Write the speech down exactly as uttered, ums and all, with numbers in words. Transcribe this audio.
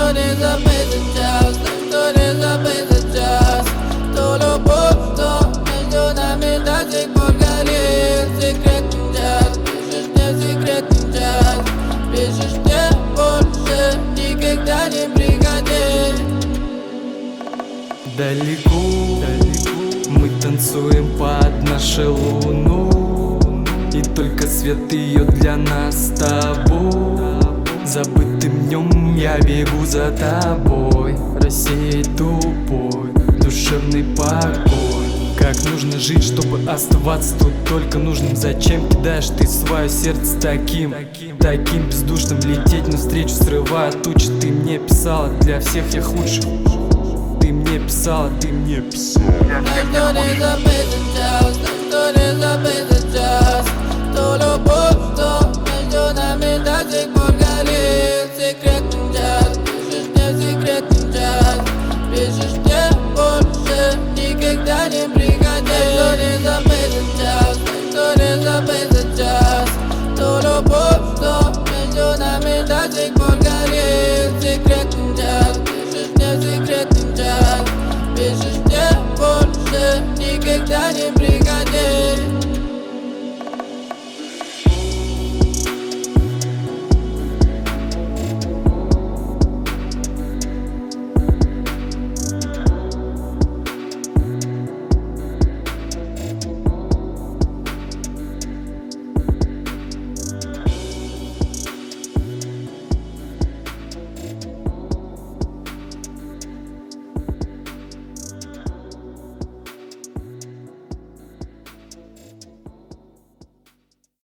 Никто не забыть сейчас, никто не забыть сейчас. Ту любовь, что между нами до сих пор горит. Секретный час, пишешь мне секретный час. Пишешь мне больше, никогда не приходи. Далеко, далеко мы танцуем под нашу луну, и только свет ее для нас с тобой. Забытым днем я бегу за тобой, рассеять тупой душевный покой. Как нужно жить, чтобы оставаться тут только нужным? Зачем кидаешь ты свое сердце таким, таким бездушным? Лететь навстречу, срывая тучи. Ты мне писала, для всех я худший. Ты мне писала, ты мне писала. Никто не забыть сейчас, никто не забыть сейчас. Ту любовь, что между нами до сих пор горит. Секретный час, пишешь мне секретный час. Пишешь мне больше, никогда не приходи. Никто не забыть сейчас, никто не забыть сейчас. Ту любовь, что между нами до сих пор горит. Секретный час, пишешь мне секретный час. Пишешь мне больше, никогда не